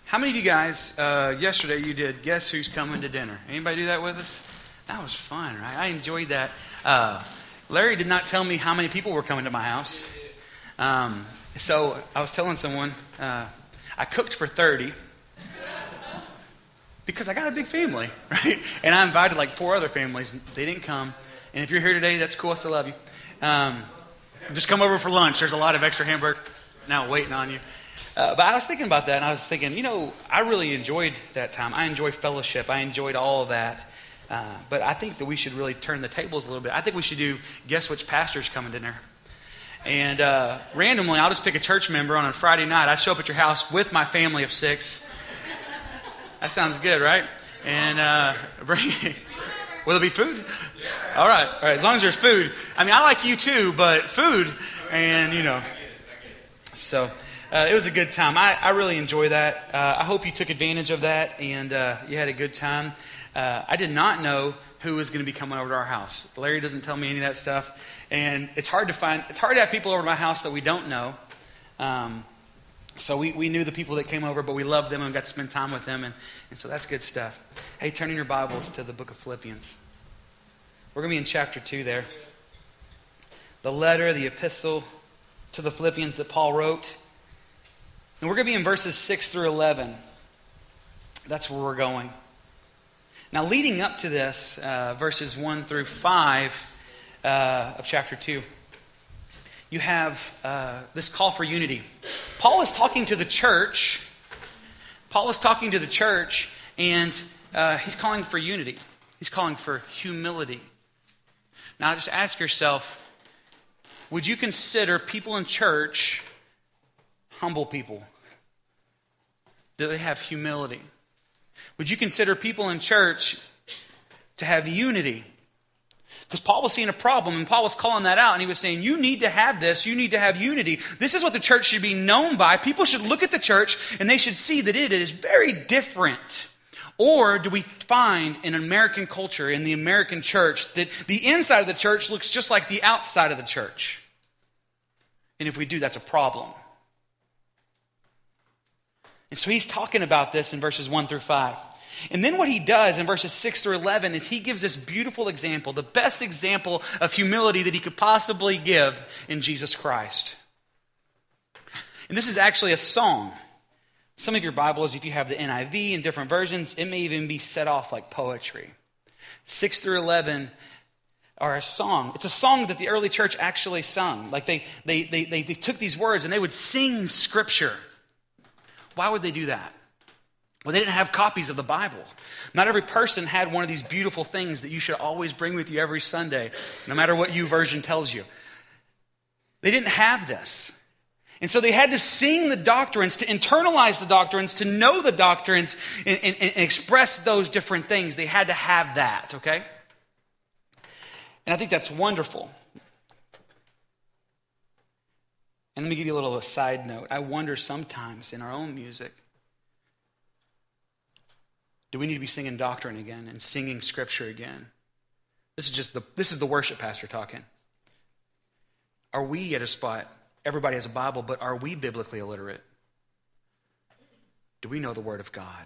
How many of you guys, yesterday you did Guess Who's Coming to Dinner? Anybody do that with us? That was fun, right? I enjoyed that. Larry did not tell me how many people were coming to my house. So I was telling someone, I cooked for 30 because I got a big family, right? And I invited like 4 other families. They didn't come. And if you're here today, that's cool. I still love you. Just come over for lunch. There's a lot of extra hamburger now waiting on you. But I was thinking about that, and I was thinking, I really enjoyed that time. I enjoyed fellowship. I enjoyed all of that. But I think that we should really turn the tables a little bit. I think we should do Guess Which Pastor's Coming to Dinner. And randomly, I'll just pick a church member on a Friday night. I show up at your house with my family of 6. That sounds good, right? And will there be food? All right. As long as there's food. I mean, I like you too, but food, and So it was a good time. I really enjoy that. I hope you took advantage of that and you had a good time. I did not know who was going to be coming over to our house. Larry doesn't tell me any of that stuff. And it's hard to have people over to my house that we don't know. So we knew the people that came over, but we loved them and got to spend time with them. And so that's good stuff. Hey, turn in your Bibles to the book of Philippians. We're going to be in chapter 2 there. The letter, the epistle to the Philippians that Paul wrote. And we're going to be in verses 6 through 11. That's where we're going. Now, leading up to this, verses 1 through 5 of chapter 2, you have this call for unity. Paul is talking to the church. And he's calling for unity. He's calling for humility. Now, just ask yourself, would you consider people in church humble people? Do they have humility? Would you consider people in church to have unity? Because Paul was seeing a problem, and Paul was calling that out, and he was saying, you need to have this, you need to have unity. This is what the church should be known by. People should look at the church, and they should see that it is very different. Or do we find in American culture, in the American church, that the inside of the church looks just like the outside of the church? And if we do, that's a problem. And so he's talking about this in verses 1 through 5. And then what he does in verses 6 through 11 is he gives this beautiful example, the best example of humility that he could possibly give in Jesus Christ. And this is actually a song. Some of your Bibles, if you have the NIV and different versions, it may even be set off like poetry. 6 through 11 are a song. It's a song that the early church actually sung. Like they took these words and they would sing scripture. Why would they do that? Well, they didn't have copies of the Bible. Not every person had one of these beautiful things that you should always bring with you every Sunday, no matter what YouVersion tells you. They didn't have this. And so they had to sing the doctrines, to internalize the doctrines, to know the doctrines, and express those different things. They had to have that, okay? And I think that's wonderful. And let me give you a little side note. I wonder sometimes in our own music, do we need to be singing doctrine again and singing scripture again? This is the worship pastor talking. Are we at a spot, everybody has a Bible, but are we biblically illiterate? Do we know the Word of God?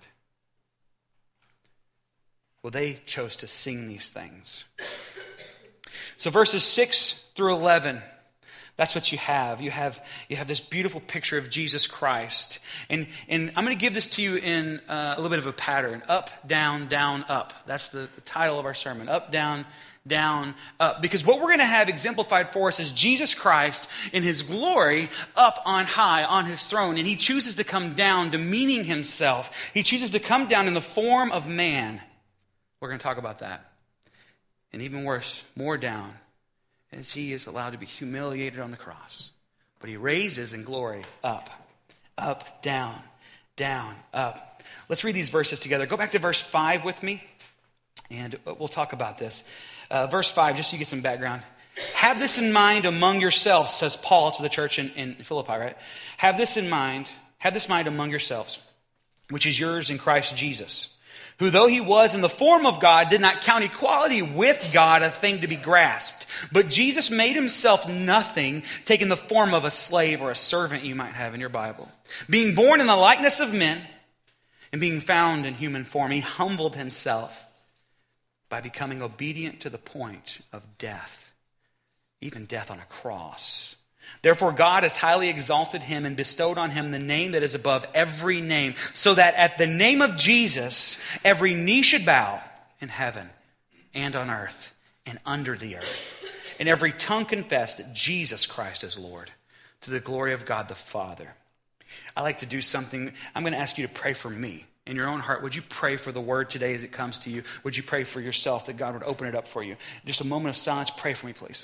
Well, they chose to sing these things. So verses 6 through 11, that's what you have. You have this beautiful picture of Jesus Christ. And I'm going to give this to you in a little bit of a pattern. Up, down, up. That's the title of our sermon. Up, down, up. Because what we're going to have exemplified for us is Jesus Christ in his glory up on high on his throne. And he chooses to come down, demeaning himself. He chooses to come down in the form of man. We're going to talk about that. And even worse, more down, as he is allowed to be humiliated on the cross. But he raises in glory up, down, up. Let's read these verses together. Go back to verse 5 with me, and we'll talk about this. Verse 5, just so you get some background. Have this in mind among yourselves, says Paul to the church in Philippi, right? Have this mind among yourselves, which is yours in Christ Jesus, who though he was in the form of God, did not count equality with God a thing to be grasped. But Jesus made himself nothing, taking the form of a slave or a servant you might have in your Bible. Being born in the likeness of men, And being found in human form, he humbled himself by becoming obedient to the point of death, even death on a cross. Therefore, God has highly exalted him and bestowed on him the name that is above every name, so that at the name of Jesus, every knee should bow in heaven and on earth and under the earth, and every tongue confess that Jesus Christ is Lord, to the glory of God the Father. I like to do something. I'm going to ask you to pray for me. In your own heart, would you pray for the word today as it comes to you? Would you pray for yourself that God would open it up for you? Just a moment of silence. Pray for me, please.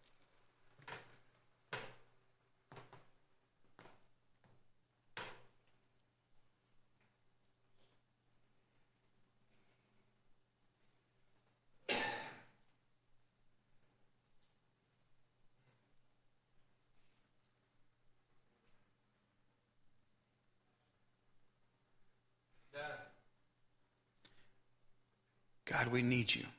God, we need you.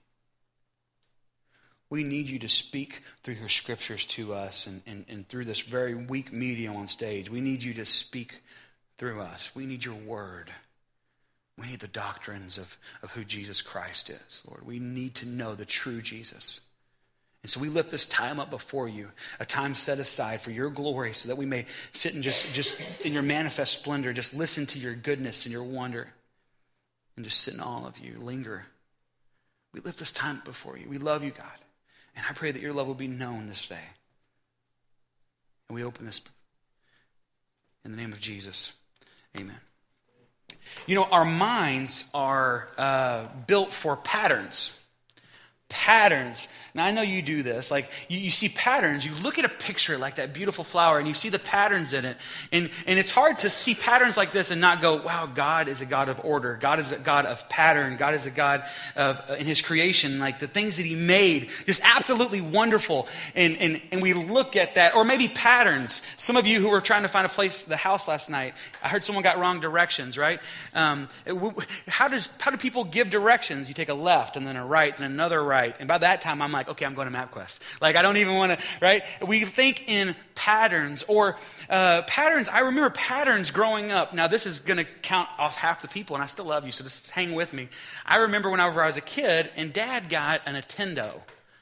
We need you to speak through your scriptures to us and through this very weak medium on stage. We need you to speak through us. We need your word. We need the doctrines of who Jesus Christ is, Lord. We need to know the true Jesus. And so we lift this time up before you, a time set aside for your glory so that we may sit and just in your manifest splendor, just listen to your goodness and your wonder and just sit in awe of you, linger. We lift this time before you. We love you, God. And I pray that your love will be known this day. And we open this in the name of Jesus. Amen. You know, our minds are built for patterns. Patterns. Now, I know you do this. Like, you see patterns. You look at a picture like that beautiful flower, and you see the patterns in it. And it's hard to see patterns like this and not go, wow, God is a God of order. God is a God of pattern. God is a God of, in his creation, like the things that he made, just absolutely wonderful. And we look at that. Or maybe patterns. Some of you who were trying to find a place, the house last night, I heard someone got wrong directions, right? How do people give directions? You take a left and then a right and another right. And by that time, I'm like, okay, I'm going to MapQuest. Like, I don't even want to, right? We think in patterns or patterns. I remember patterns growing up. Now, this is going to count off half the people, and I still love you, so just hang with me. I remember whenever I was a kid, and Dad got a Nintendo.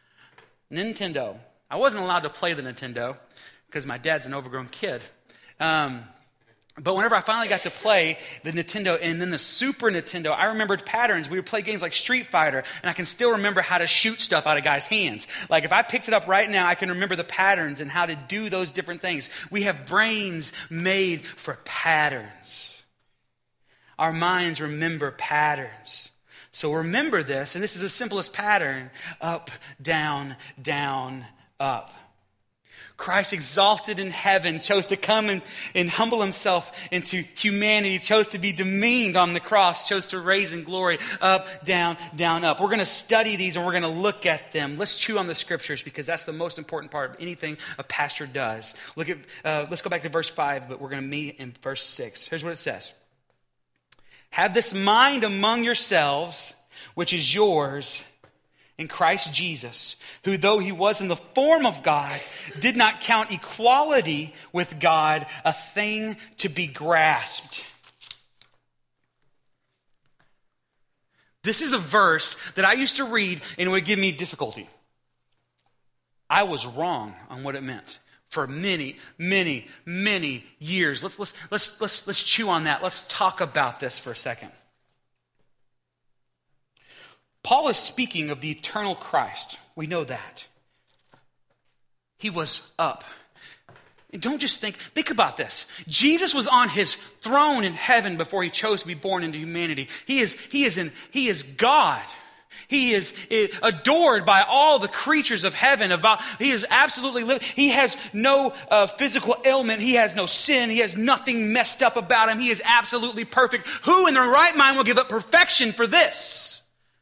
I wasn't allowed to play the Nintendo because my dad's an overgrown kid. But whenever I finally got to play the Nintendo and then the Super Nintendo, I remembered patterns. We would play games like Street Fighter, and I can still remember how to shoot stuff out of guys' hands. Like, if I picked it up right now, I can remember the patterns and how to do those different things. We have brains made for patterns. Our minds remember patterns. So remember this, and this is the simplest pattern: up, down, down, up. Christ, exalted in heaven, chose to come and humble himself into humanity, chose to be demeaned on the cross, chose to raise in glory, up, down, down, up. We're going to study these and we're going to look at them. Let's chew on the scriptures because that's the most important part of anything a pastor does. Let's go back to verse 5, but we're going to meet in verse 6. Here's what it says. Have this mind among yourselves, which is yours in Christ Jesus, who though he was in the form of God, did not count equality with God a thing to be grasped. This is a verse that I used to read and it would give me difficulty. I was wrong on what it meant for many, many, many years. Let's chew on that. Let's talk about this for a second. Paul is speaking of the eternal Christ. We know that. He was up. And don't just think about this. Jesus was on his throne in heaven before he chose to be born into humanity. He is God. He is adored by all the creatures of heaven. He is absolutely living. He has no physical ailment. He has no sin. He has nothing messed up about him. He is absolutely perfect. Who in their right mind will give up perfection for this?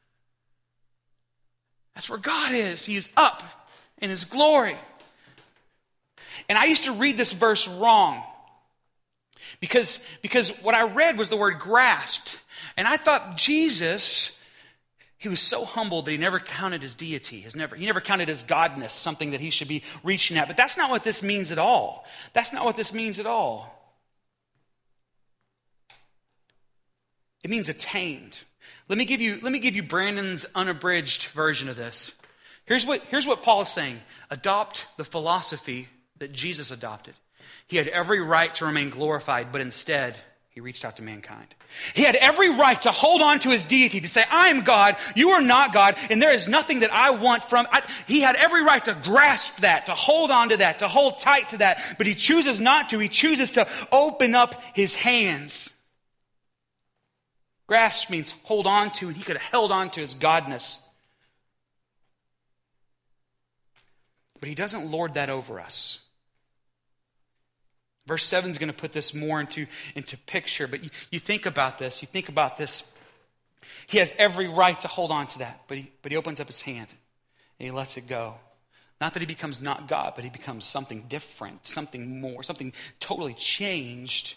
That's where God is. He is up in his glory. And I used to read this verse wrong because what I read was the word grasped. And I thought Jesus, he was so humble that he never counted his deity. He never counted his godness, something that he should be reaching at. But that's not what this means at all. That's not what this means at all. It means attained. Let me give you Brandon's unabridged version of this. Here's what Paul is saying. Adopt the philosophy that Jesus adopted. He had every right to remain glorified, but instead, he reached out to mankind. He had every right to hold on to his deity, to say, I am God, you are not God, and there is nothing that I want from... He had every right to grasp that, to hold on to that, to hold tight to that, but he chooses not to. He chooses to open up his hands. Grasp means hold on to, and he could have held on to his godness. But he doesn't lord that over us. Verse 7 is going to put this more into picture. But you think about this. You think about this. He has every right to hold on to that. But he opens up his hand and he lets it go. Not that he becomes not God, but he becomes something different, something more, something totally changed.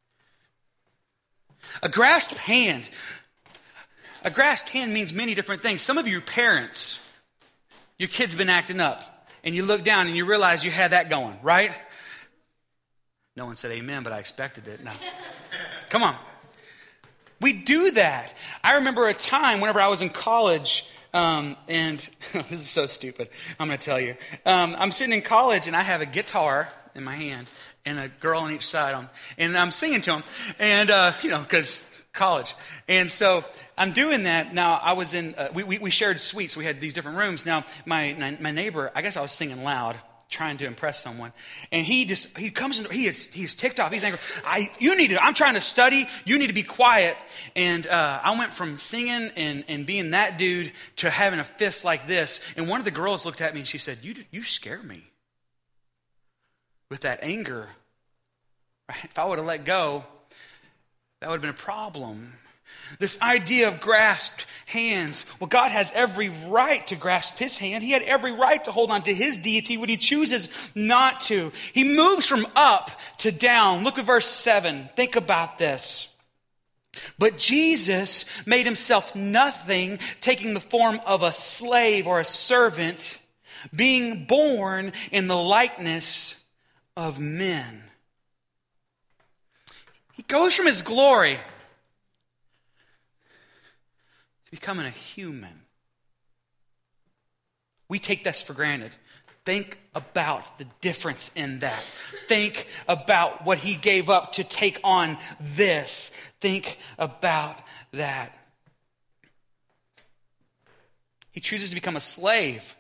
A grasped hand. A grasped hand means many different things. Some of you parents, your kid's been acting up. And you look down and you realize you had that going, right? No one said amen, but I expected it. No. Come on. We do that. I remember a time whenever I was in college, and this is so stupid, I'm going to tell you. I'm sitting in college, and I have a guitar in my hand, and a girl on each side, and I'm singing to them, and, because college. And so I'm doing that. Now, I was in, we shared suites. We had these different rooms. Now, my neighbor, I guess I was singing loud, trying to impress someone. And he comes in, he's ticked off. He's angry. I'm trying to study. You need to be quiet. And I went from singing and being that dude to having a fist like this. And one of the girls looked at me and she said, you scare me with that anger. Right? If I would have let go, that would have been a problem. This idea of grasped hands. Well, God has every right to grasp his hand. He had every right to hold on to his deity, but he chooses not to. He moves from up to down. Look at verse 7. Think about this. But Jesus made himself nothing, taking the form of a slave or a servant, being born in the likeness of men. He goes from his glory becoming a human. We take this for granted. Think about the difference in that. Think about what he gave up to take on this. Think about that. He chooses to become a slave,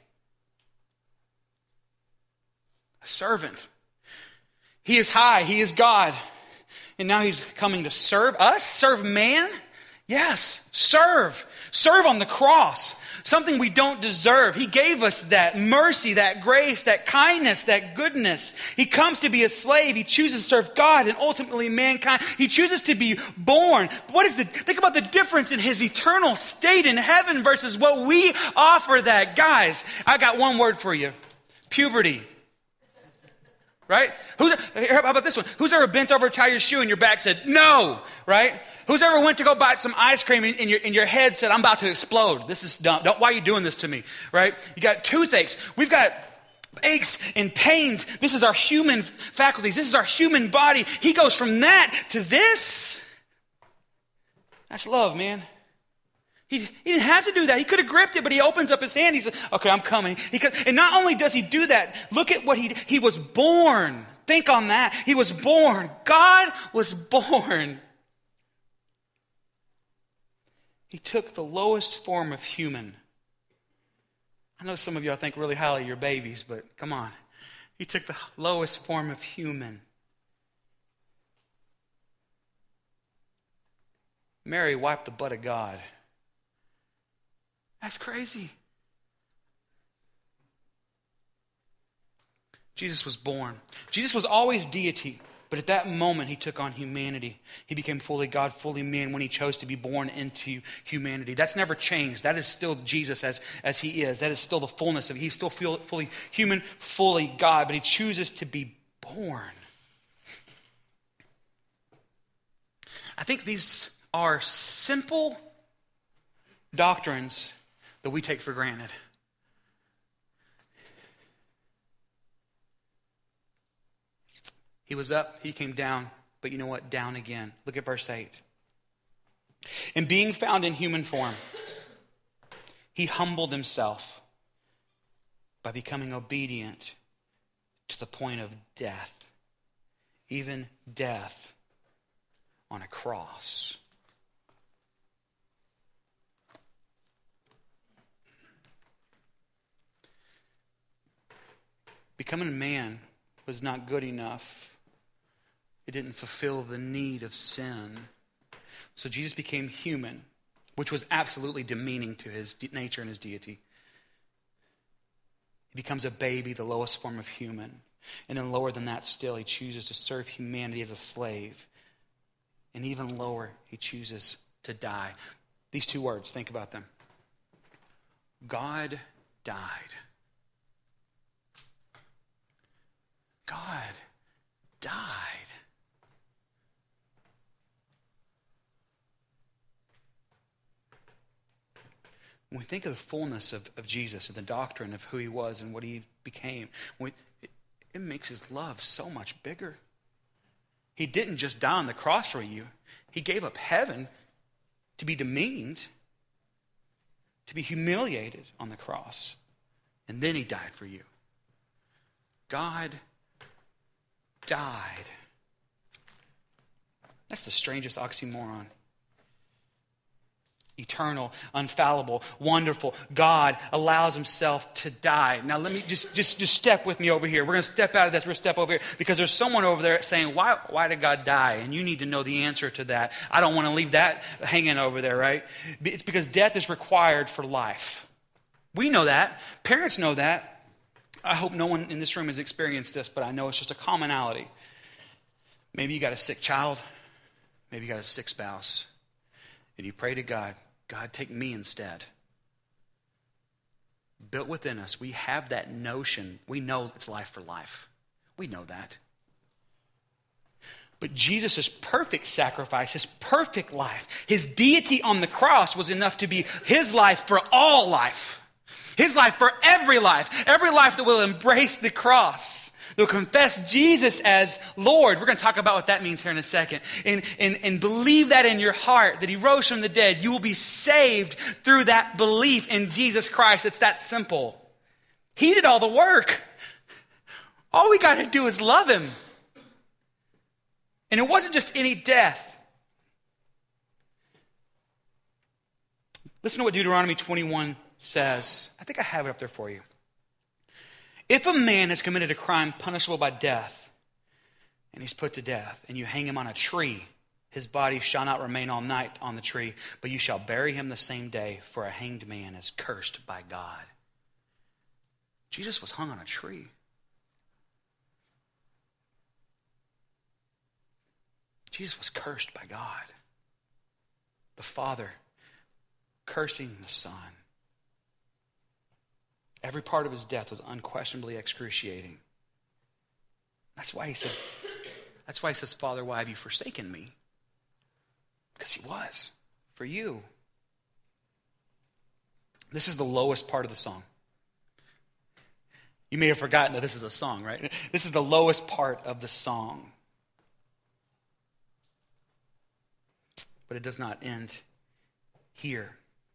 a servant. He is high, he is God. And now he's coming to serve us, serve man. Yes, serve. Serve on the cross. Something we don't deserve. He gave us that mercy, that grace, that kindness, that goodness. He comes to be a slave. He chooses to serve God and ultimately mankind. He chooses to be born. Think about the difference in his eternal state in heaven versus what we offer that. Guys, I got one word for you. Puberty. Right? How about this one? Who's ever bent over to tie your shoe and your back said, no? Right? Who's ever went to go buy some ice cream and your head said, I'm about to explode. This is dumb. Why are you doing this to me? Right? You got toothaches. We've got aches and pains. This is our human faculties. This is our human body. He goes from that to this. That's love, man. He didn't have to do that. He could have gripped it, but he opens up his hand. He said, okay, I'm coming. And not only does he do that, look at what he was born. Think on that. He was born. God was born. He took the lowest form of human. I know some of y'all think really highly of your babies, but come on. He took the lowest form of human. Mary wiped the butt of God. That's crazy. Jesus was born. Jesus was always deity, but at that moment he took on humanity. He became fully God, fully man when he chose to be born into humanity. That's never changed. That is still Jesus as he is. That is still the fullness of it. He's still fully human, fully God, but he chooses to be born. I think these are simple doctrines that we take for granted. He was up, he came down, but you know what? Down again. Look at verse 8. And being found in human form, he humbled himself by becoming obedient to the point of death, even death on a cross. Becoming a man was not good enough. It didn't fulfill the need of sin. So Jesus became human, which was absolutely demeaning to his nature and his deity. He becomes a baby, the lowest form of human. And then lower than that still, he chooses to serve humanity as a slave. And even lower, he chooses to die. These two words, think about them. God died. God died. When we think of the fullness of Jesus and the doctrine of who he was and what he became, it makes his love so much bigger. He didn't just die on the cross for you. He gave up heaven to be demeaned, to be humiliated on the cross. And then he died for you. God died. That's the strangest oxymoron. Eternal, infallible, wonderful God allows himself to die. Now let me just step with me over here. We're going to step out of this. We're going to step over here because there's someone over there saying, why did God die? And you need to know the answer to that. I don't want to leave that hanging over there, right? It's because death is required for life. We know that. Parents know that. I hope no one in this room has experienced this, but I know it's just a commonality. Maybe you got a sick child. Maybe you got a sick spouse. And you pray to God, God, take me instead. Built within us, we have that notion. We know it's life for life. We know that. But Jesus' perfect sacrifice, his perfect life, his deity on the cross was enough to be his life for all life. His life for every life that will embrace the cross. They'll confess Jesus as Lord. We're going to talk about what that means here in a second. And believe that in your heart, that he rose from the dead. You will be saved through that belief in Jesus Christ. It's that simple. He did all the work. All we got to do is love him. And it wasn't just any death. Listen to what Deuteronomy 21 says. I think I have it up there for you. If a man has committed a crime punishable by death, and he's put to death, and you hang him on a tree, his body shall not remain all night on the tree, but you shall bury him the same day, for a hanged man is cursed by God. Jesus was hung on a tree. Jesus was cursed by God. The Father cursing the Son. Every part of his death was unquestionably excruciating. That's why he says, Father, why have you forsaken me? Because he was, for you. This is the lowest part of the song. You may have forgotten that this is a song, right? This is the lowest part of the song. But it does not end here.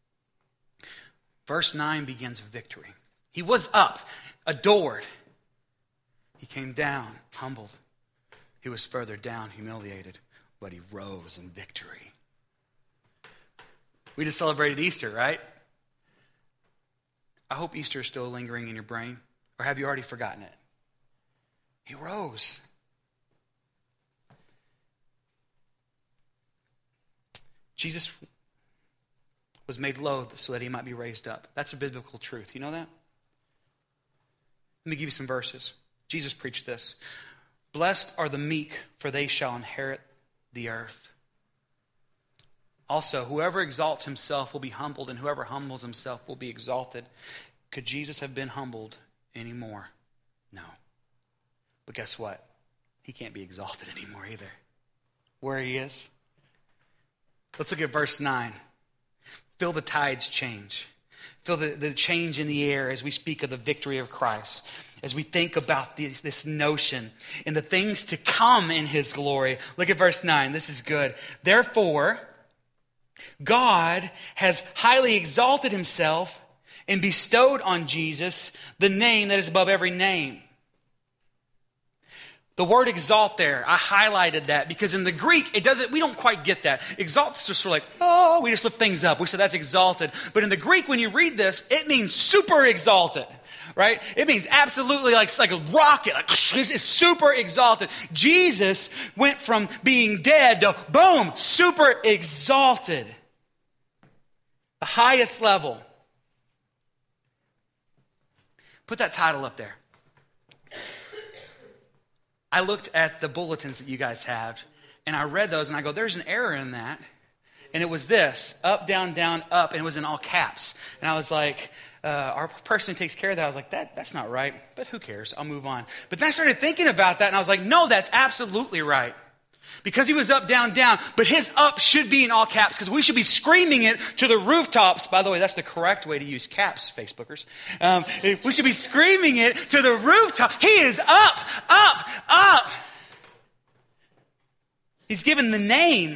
Verse 9 begins with victory. He was up, adored. He came down, humbled. He was further down, humiliated. But he rose in victory. We just celebrated Easter, right? I hope Easter is still lingering in your brain. Or have you already forgotten it? He rose. Jesus was made low so that he might be raised up. That's a biblical truth. You know that? Let me give you some verses. Jesus preached this. Blessed are the meek, for they shall inherit the earth. Also, whoever exalts himself will be humbled, and whoever humbles himself will be exalted. Could Jesus have been humbled anymore? No. But guess what? He can't be exalted anymore either. Where he is. Let's look at verse 9. Feel the tides change. Feel the change in the air as we speak of the victory of Christ. As we think about this notion and the things to come in his glory. Look at verse 9. This is good. Therefore, God has highly exalted himself and bestowed on Jesus the name that is above every name. The word exalt there, I highlighted that because in the Greek, we don't quite get that. Exalt is just sort of like, oh, we just lift things up. We said that's exalted. But in the Greek, when you read this, it means super exalted, right? It means absolutely like a rocket. Like, it's super exalted. Jesus went from being dead to, boom, super exalted. The highest level. Put that title up there. I looked at the bulletins that you guys have, and I read those, and I go, there's an error in that. And it was this, up, down, up, and it was in all caps. And I was like, our person who takes care of that, I was like, that's not right, but who cares? I'll move on. But then I started thinking about that, and I was like, no, that's absolutely right. Because he was up, down, but his up should be in all caps because we should be screaming it to the rooftops. By the way, that's the correct way to use caps, Facebookers. We should be screaming it to the rooftop. He is up. He's given the name.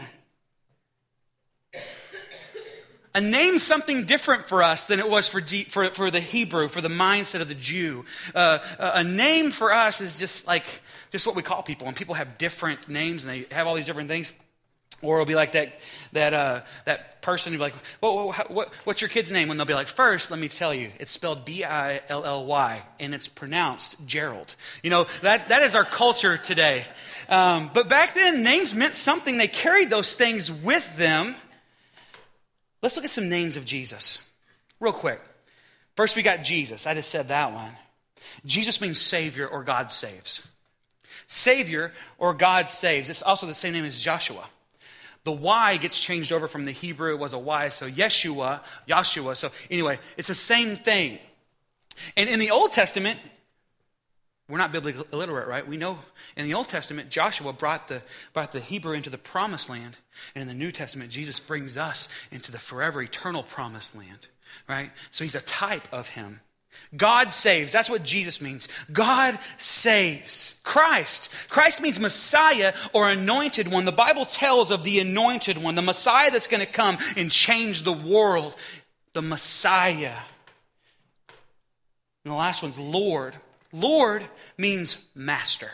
A name something different for us than it was for the Hebrew, for the mindset of the Jew. A name for us is just what we call people. And people have different names and they have all these different things. Or it'll be like that person who'll be like, what's your kid's name? And they'll be like, first, let me tell you, it's spelled Billy and it's pronounced Gerald. You know, that is our culture today. But back then, names meant something. They carried those things with them. Let's look at some names of Jesus real quick. First, we got Jesus. I just said that one. Jesus means Savior or God saves. Savior or God saves. It's also the same name as Joshua. The Y gets changed over from the Hebrew. It was a Y, so Yeshua. So anyway, it's the same thing. And in the Old Testament, we're not biblically illiterate, right? We know in the Old Testament, Joshua brought the Hebrew into the promised land. And in the New Testament, Jesus brings us into the forever eternal promised land, right? So he's a type of him. God saves. That's what Jesus means. God saves. Christ. Christ means Messiah or anointed one. The Bible tells of the anointed one, the Messiah that's going to come and change the world. The Messiah. And the last one's Lord. Lord means master.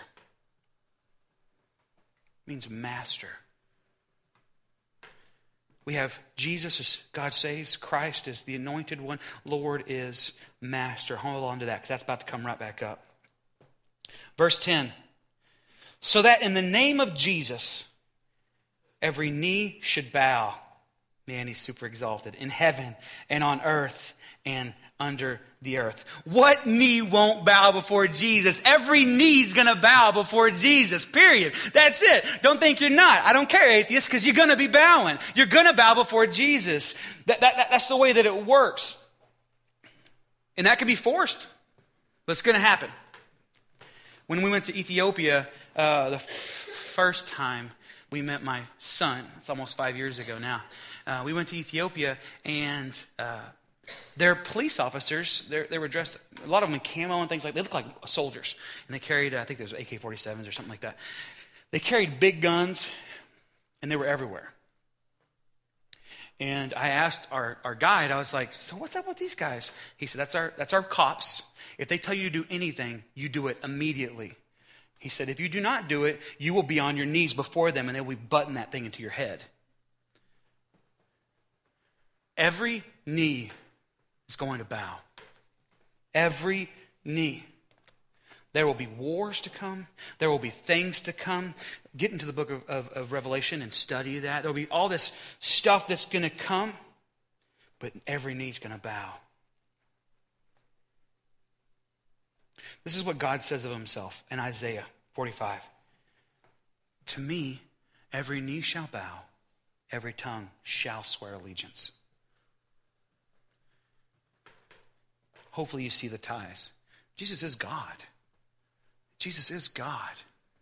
Means master. We have Jesus as God saves. Christ is the anointed one. Lord is master. Hold on to that because that's about to come right back up. Verse 10. So that in the name of Jesus, every knee should bow. Man, he's super exalted. In heaven and on earth and under the earth. What knee won't bow before Jesus? Every knee's going to bow before Jesus, period. That's it. Don't think you're not. I don't care, atheist, because you're going to be bowing. You're going to bow before Jesus. That's the way that it works. And that can be forced, but it's going to happen. When we went to Ethiopia the first time we met my son, it's almost 5 years ago now, we went to Ethiopia and their police officers, they were dressed, a lot of them in camo and things like that. They looked like soldiers. And they carried, I think there was AK-47s or something like that. They carried big guns, and they were everywhere. And I asked our guide, I was like, so what's up with these guys? He said, that's our cops. If they tell you to do anything, you do it immediately. He said, if you do not do it, you will be on your knees before them, and they will button that thing into your head. Every knee is going to bow. Every knee. There will be wars to come. There will be things to come. Get into the book of Revelation and study that. There will be all this stuff that's going to come. But every knee's going to bow. This is what God says of himself in Isaiah 45. To me, every knee shall bow. Every tongue shall swear allegiance. Hopefully you see the ties. Jesus is God. Jesus is God.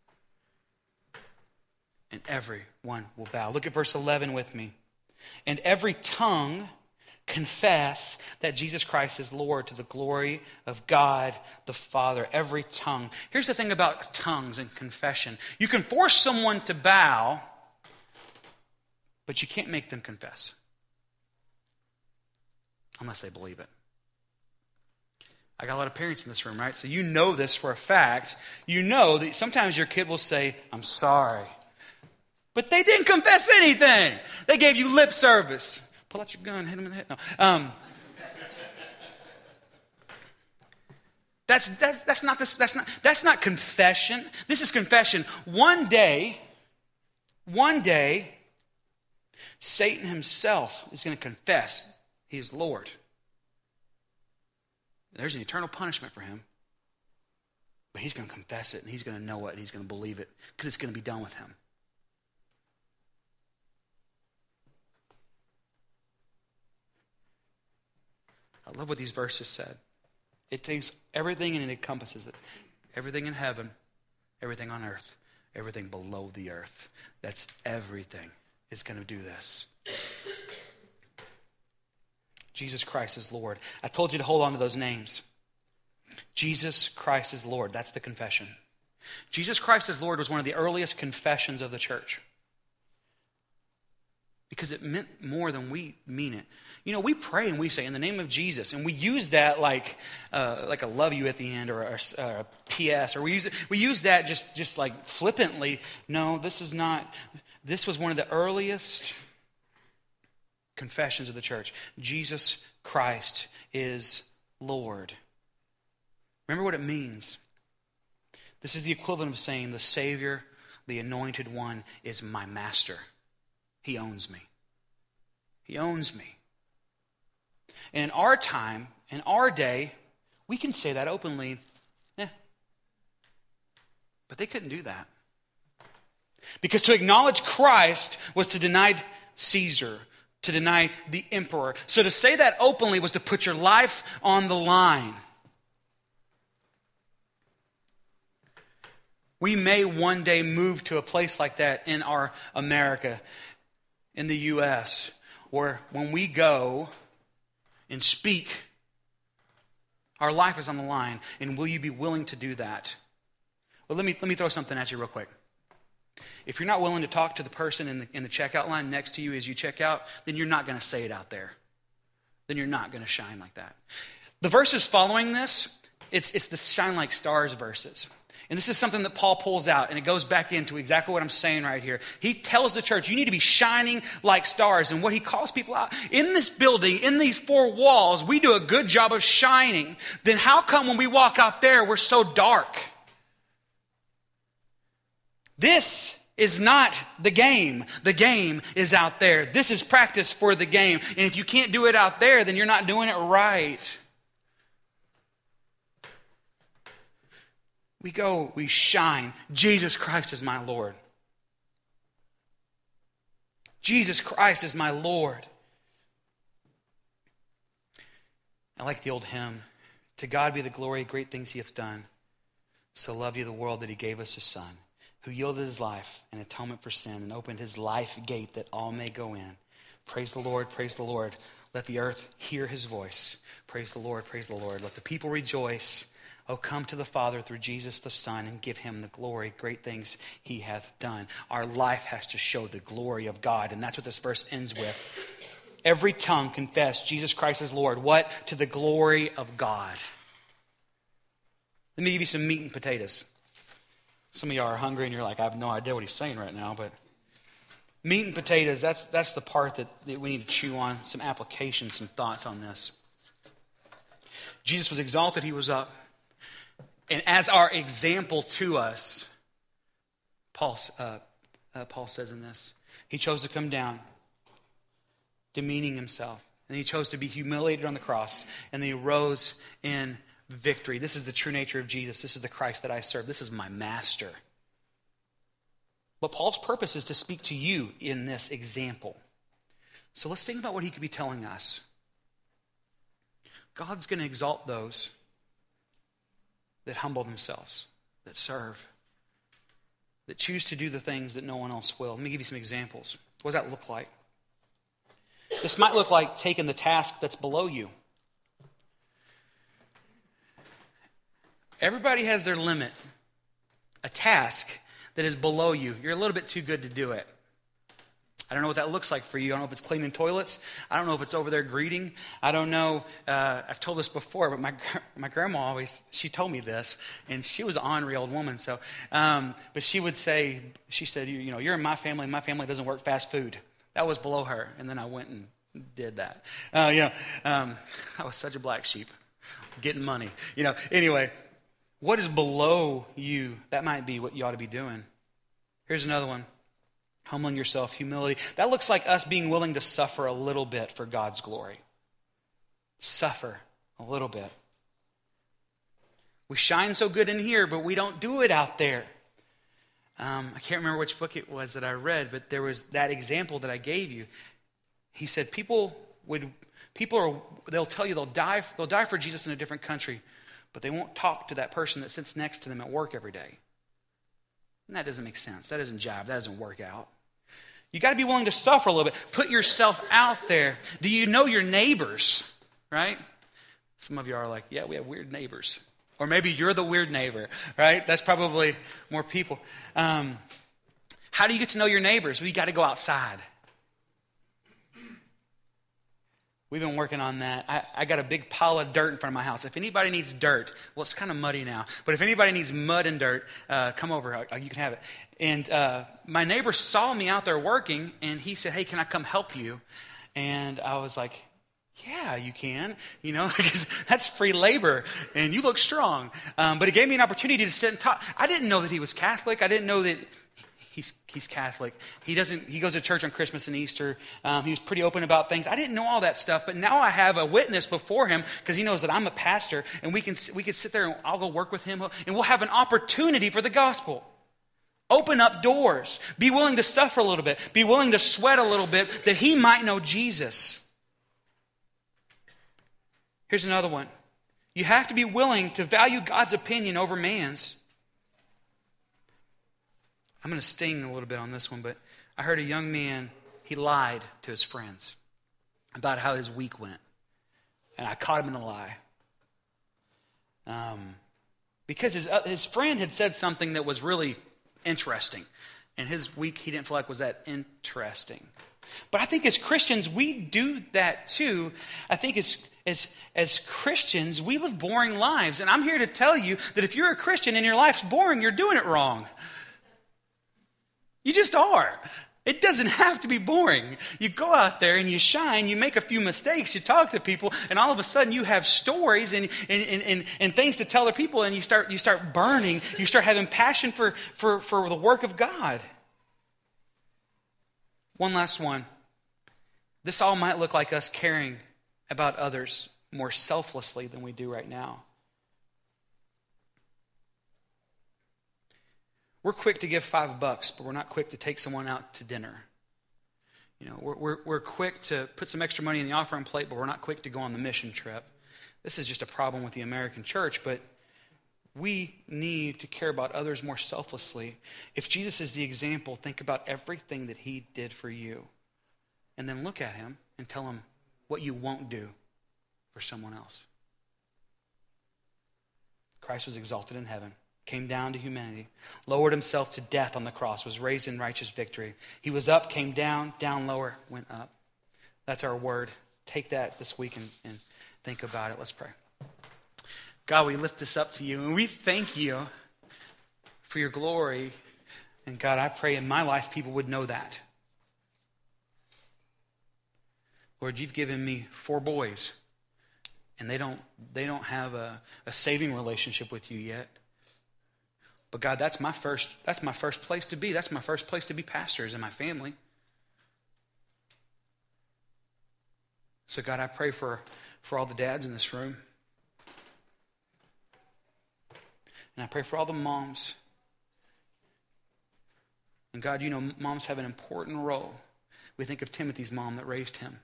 And everyone will bow. Look at verse 11 with me. And every tongue confess that Jesus Christ is Lord to the glory of God the Father. Every tongue. Here's the thing about tongues and confession. You can force someone to bow, But you can't make them confess unless they believe it. I got a lot of parents in this room, right? So you know this for a fact. You know that sometimes your kid will say, I'm sorry. But they didn't confess anything. They gave you lip service. Pull out your gun, hit them in the head. No. That's not confession. This is confession. One day, Satan himself is going to confess he is Lord. There's an eternal punishment for him. But he's going to confess it, and he's going to know it, and he's going to believe it, because it's going to be done with him. I love what these verses said. It takes everything and it encompasses it. Everything in heaven, everything on earth, everything below the earth. That's everything is going to do this. Jesus Christ is Lord. I told you to hold on to those names. Jesus Christ is Lord. That's the confession. Jesus Christ is Lord was one of the earliest confessions of the church. Because it meant more than we mean it. You know, we pray and we say, in the name of Jesus, and we use that like a love you at the end or a PS, or we use that just like flippantly. No, this is not. This was one of the earliest confessions of the church. Jesus Christ is Lord. Remember what it means. This is the equivalent of saying the Savior, the Anointed One, is my master. He owns me. He owns me. And in our time, in our day, we can say that openly. But they couldn't do that. Because to acknowledge Christ was to deny Caesar, to deny the emperor. So to say that openly was to put your life on the line. We may one day move to a place like that in our America, in the U.S., where when we go and speak, our life is on the line. And will you be willing to do that? Well, let me throw something at you real quick. If you're not willing to talk to the person in the checkout line next to you as you check out, then you're not going to say it out there. Then you're not going to shine like that. The verses following this, it's the shine like stars verses. And this is something that Paul pulls out, and it goes back into exactly what I'm saying right here. He tells the church, you need to be shining like stars. And what he calls people out, in this building, in these four walls, we do a good job of shining. Then how come when we walk out there, we're so dark? This is not the game. The game is out there. This is practice for the game. And if you can't do it out there, then you're not doing it right. We go, we shine. Jesus Christ is my Lord. Jesus Christ is my Lord. I like the old hymn. To God be the glory, great things he hath done. So loved he the world that he gave us his Son, who yielded his life in atonement for sin and opened his life gate that all may go in. Praise the Lord, praise the Lord. Let the earth hear his voice. Praise the Lord, praise the Lord. Let the people rejoice. Oh, come to the Father through Jesus the Son and give him the glory, great things he hath done. Our life has to show the glory of God, and that's what this verse ends with. Every tongue confess Jesus Christ is Lord. What? To the glory of God. Let me give you some meat and potatoes. Some of y'all are hungry and you're like, I have no idea what he's saying right now, but meat and potatoes, that's the part that we need to chew on, some application, some thoughts on this. Jesus was exalted, he was up. And as our example to us, Paul says in this, he chose to come down, demeaning himself. And he chose to be humiliated on the cross. And then he rose in victory. This is the true nature of Jesus. This is the Christ that I serve. This is my master. But Paul's purpose is to speak to you in this example. So let's think about what he could be telling us. God's going to exalt those that humble themselves, that serve, that choose to do the things that no one else will. Let me give you some examples. What does that look like? This might look like taking the task that's below you. Everybody has their limit. A task that is below you. You're a little bit too good to do it. I don't know what that looks like for you. I don't know if it's cleaning toilets. I don't know if it's over there greeting. I don't know. I've told this before, but my grandma always, she told me this, and she was an ornery old woman. So, but she would say, she said, you're in my family. My family doesn't work fast food. That was below her. And then I went and did that. I was such a black sheep, getting money. Anyway, what is below you? That might be what you ought to be doing. Here's another one. Humbling yourself, humility. That looks like us being willing to suffer a little bit for God's glory. Suffer a little bit. We shine so good in here, but we don't do it out there. I can't remember which book it was that I read, but there was that example that I gave you. He said they'll tell you they'll die for Jesus in a different country, but they won't talk to that person that sits next to them at work every day. And that doesn't make sense. That doesn't jive. That doesn't work out. You got to be willing to suffer a little bit. Put yourself out there. Do you know your neighbors? Right? Some of you are like, yeah, we have weird neighbors. Or maybe you're the weird neighbor, right? That's probably more people. How do you get to know your neighbors? Well, you got to go outside. We've been working on that. I got a big pile of dirt in front of my house. If anybody needs dirt, well, it's kind of muddy now, but if anybody needs mud and dirt, come over. You can have it. And my neighbor saw me out there working, and he said, hey, can I come help you? And I was like, yeah, you can, because that's free labor, and you look strong. But it gave me an opportunity to sit and talk. I didn't know that he was Catholic. I didn't know that he's Catholic. He goes to church on Christmas and Easter. He was pretty open about things. I didn't know all that stuff, but now I have a witness before him because he knows that I'm a pastor, and we can sit there and I'll go work with him, and we'll have an opportunity for the gospel. Open up doors. Be willing to suffer a little bit. Be willing to sweat a little bit that he might know Jesus. Here's another one. You have to be willing to value God's opinion over man's. I'm going to sting a little bit on this one, but I heard a young man, he lied to his friends about how his week went. And I caught him in the lie. Because his friend had said something that was really interesting. And his week he didn't feel like was that interesting. But I think as Christians, we do that too. I think as Christians, we live boring lives. And I'm here to tell you that if you're a Christian and your life's boring, you're doing it wrong. You just are. It doesn't have to be boring. You go out there and you shine, you make a few mistakes, you talk to people, and all of a sudden you have stories and things to tell other people, and you start burning, you start having passion for the work of God. One last one. This all might look like us caring about others more selflessly than we do right now. We're quick to give $5, but we're not quick to take someone out to dinner. We're quick to put some extra money in the offering plate, but we're not quick to go on the mission trip. This is just a problem with the American church, but we need to care about others more selflessly. If Jesus is the example, think about everything that he did for you. And then look at him and tell him what you won't do for someone else. Christ was exalted in heaven, came down to humanity, lowered himself to death on the cross, was raised in righteous victory. He was up, came down, down lower, went up. That's our word. Take that this week and think about it. Let's pray. God, we lift this up to you, and we thank you for your glory. And God, I pray in my life people would know that. Lord, you've given me 4 boys, and they don't have a saving relationship with you yet. But God, that's my first place to be. That's my first place to be pastor is in my family. So God, I pray for all the dads in this room. And I pray for all the moms. And God, you know moms have an important role. We think of Timothy's mom that raised him.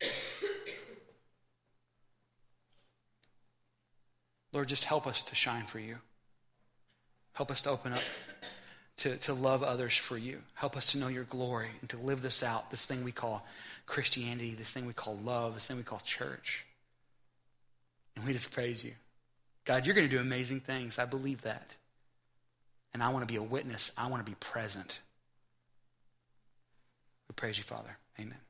Lord, just help us to shine for you. Help us to open up, to love others for you. Help us to know your glory and to live this out, this thing we call Christianity, this thing we call love, this thing we call church. And we just praise you. God, you're going to do amazing things. I believe that. And I want to be a witness. I want to be present. We praise you, Father. Amen.